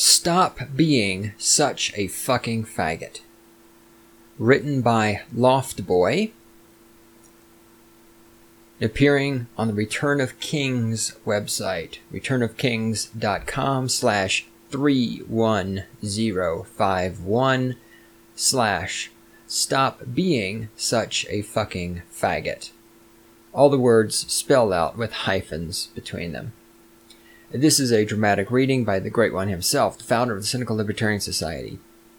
Stop being such a fucking faggot. Written by Loftboy. Appearing on the Return of Kings website. returnofkings.com/31051/ stop being such a fucking faggot. All the words spelled out with hyphens between them. This is a dramatic reading by the Great One himself, the founder of the Cynical Libertarian Society.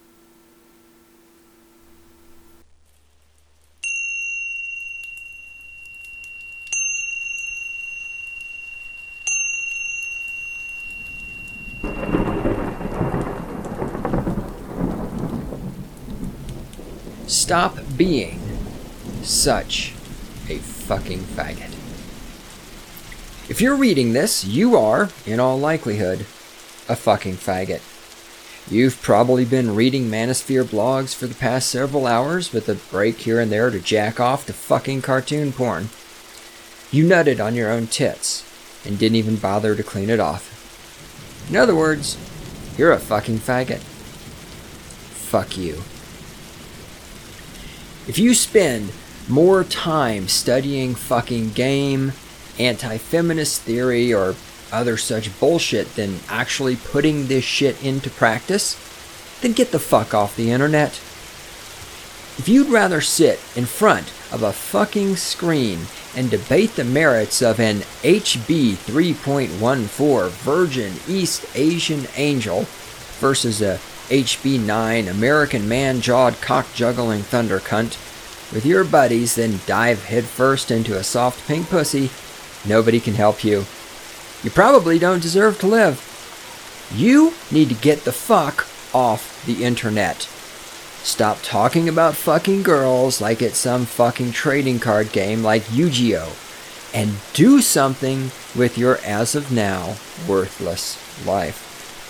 Stop being such a fucking faggot. If you're reading this, you are, in all likelihood, a fucking faggot. You've probably been reading Manosphere blogs for the past several hours with a break here and there to jack off to fucking cartoon porn. You nutted on your own tits and didn't even bother to clean it off. In other words, you're a fucking faggot. Fuck you. If you spend more time studying fucking game, anti-feminist theory, or other such bullshit than actually putting this shit into practice, then get the fuck off the internet. If you'd rather sit in front of a fucking screen and debate the merits of an HB 3.14 Virgin East Asian Angel versus a HB 9 American man-jawed cock-juggling thunder cunt with your buddies, then dive headfirst into a soft pink pussy, nobody can help you. You probably don't deserve to live. You need to get the fuck off the internet. Stop talking about fucking girls like it's some fucking trading card game like Yu-Gi-Oh! And do something with your as of now worthless life.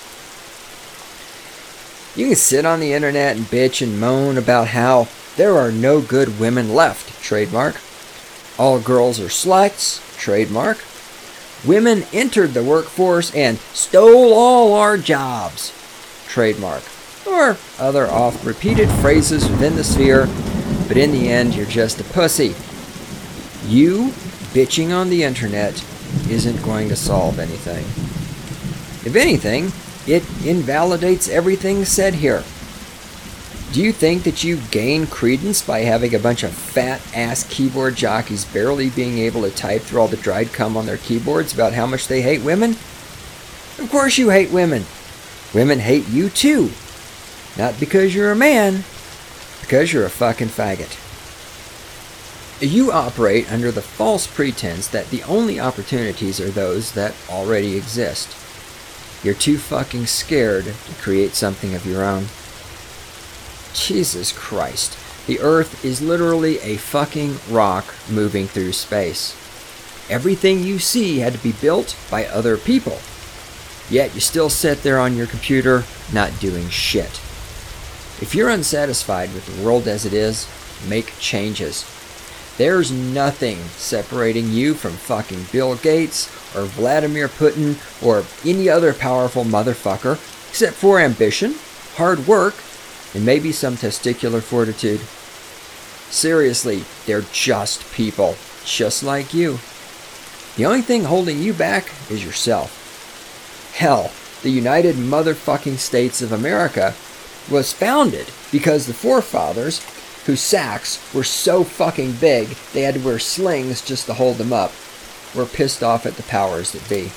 You can sit on the internet and bitch and moan about how there are no good women left, trademark. All girls are sluts, trademark. Women entered the workforce and stole all our jobs, trademark. Or other oft-repeated phrases within the sphere, but in the end, you're just a pussy. You bitching on the internet isn't going to solve anything. If anything, it invalidates everything said here. Do you think that you gain credence by having a bunch of fat-ass keyboard jockeys barely being able to type through all the dried cum on their keyboards about how much they hate women? Of course you hate women. Women hate you too. Not because you're a man, because you're a fucking faggot. You operate under the false pretense that the only opportunities are those that already exist. You're too fucking scared to create something of your own. Jesus Christ. The Earth is literally a fucking rock moving through space. Everything you see had to be built by other people. Yet you still sit there on your computer, not doing shit. If you're unsatisfied with the world as it is, make changes. There's nothing separating you from fucking Bill Gates or Vladimir Putin or any other powerful motherfucker except for ambition, hard work, and maybe some testicular fortitude. Seriously, they're just people, just like you. The only thing holding you back is yourself. Hell, the United Motherfucking States of America was founded because the forefathers, whose sacks were so fucking big they had to wear slings just to hold them up, were pissed off at the powers that be.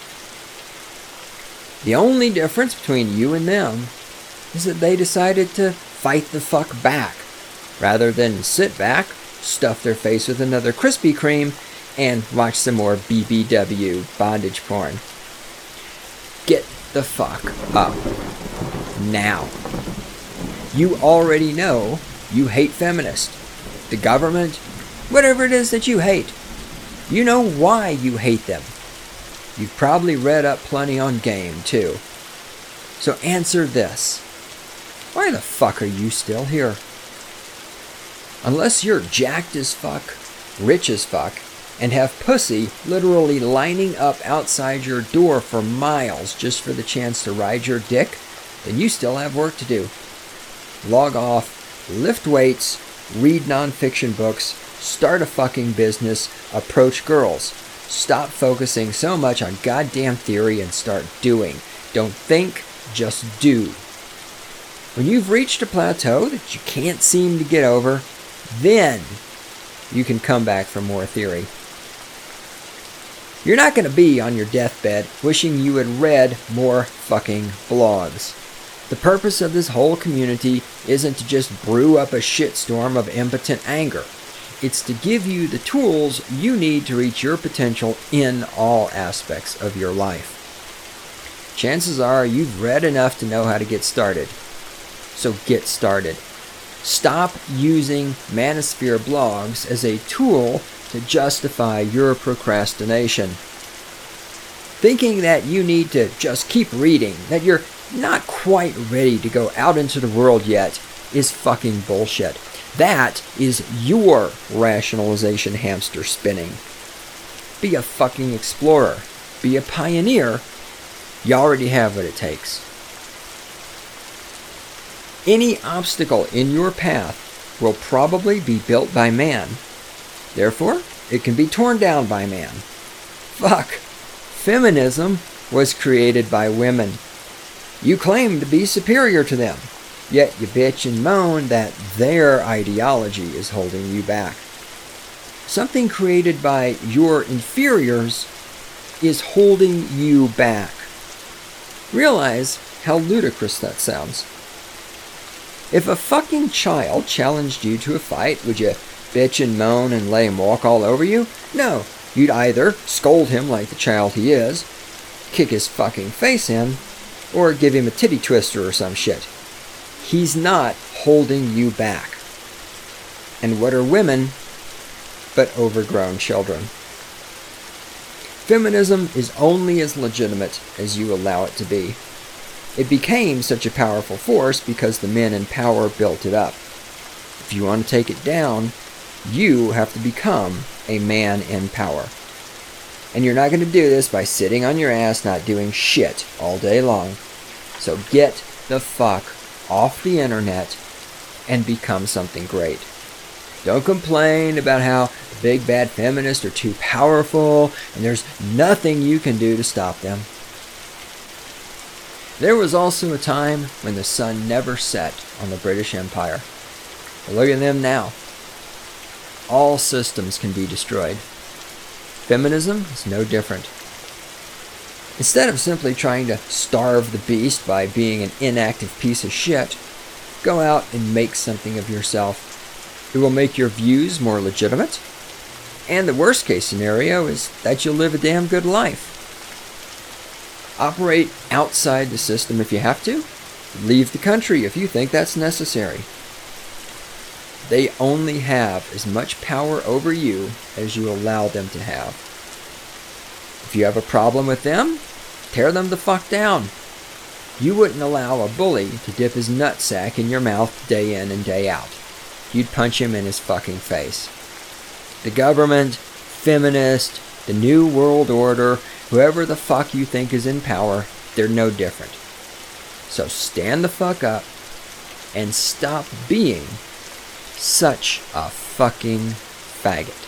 The only difference between you and them is that they decided to fight the fuck back, rather than sit back, stuff their face with another Krispy Kreme, and watch some more BBW bondage porn. Get the fuck up. Now. You already know you hate feminists, the government, whatever it is that you hate. You know why you hate them. You've probably read up plenty on game, too. So answer this. Why the fuck are you still here? Unless you're jacked as fuck, rich as fuck, and have pussy literally lining up outside your door for miles just for the chance to ride your dick, then you still have work to do. Log off, lift weights, read nonfiction books, start a fucking business, approach girls. Stop focusing so much on goddamn theory and start doing. Don't think, just do. When you've reached a plateau that you can't seem to get over, then you can come back for more theory. You're not going to be on your deathbed wishing you had read more fucking blogs. The purpose of this whole community isn't to just brew up a shitstorm of impotent anger. It's to give you the tools you need to reach your potential in all aspects of your life. Chances are you've read enough to know how to get started. So get started. Stop using Manosphere blogs as a tool to justify your procrastination. Thinking that you need to just keep reading, that you're not quite ready to go out into the world yet, is fucking bullshit. That is your rationalization hamster spinning. Be a fucking explorer. Be a pioneer. You already have what it takes. Any obstacle in your path will probably be built by man. Therefore, it can be torn down by man. Fuck. Feminism was created by women. You claim to be superior to them, yet you bitch and moan that their ideology is holding you back. Something created by your inferiors is holding you back. Realize how ludicrous that sounds. If a fucking child challenged you to a fight, would you bitch and moan and let him walk all over you? No. You'd either scold him like the child he is, kick his fucking face in, or give him a titty twister or some shit. He's not holding you back. And what are women but overgrown children? Feminism is only as legitimate as you allow it to be. It became such a powerful force because the men in power built it up. If you want to take it down, you have to become a man in power. And you're not going to do this by sitting on your ass not doing shit all day long. So get the fuck off the internet and become something great. Don't complain about how the big bad feminists are too powerful and there's nothing you can do to stop them. There was also a time when the sun never set on the British Empire. But look at them now. All systems can be destroyed. Feminism is no different. Instead of simply trying to starve the beast by being an inactive piece of shit, go out and make something of yourself. It will make your views more legitimate, and the worst case scenario is that you'll live a damn good life. Operate outside the system if you have to. Leave the country if you think that's necessary. They only have as much power over you as you allow them to have. If you have a problem with them, tear them the fuck down. You wouldn't allow a bully to dip his nutsack in your mouth day in and day out. You'd punch him in his fucking face. The government, feminist, the New World Order, whoever the fuck you think is in power, they're no different. So stand the fuck up and stop being such a fucking faggot.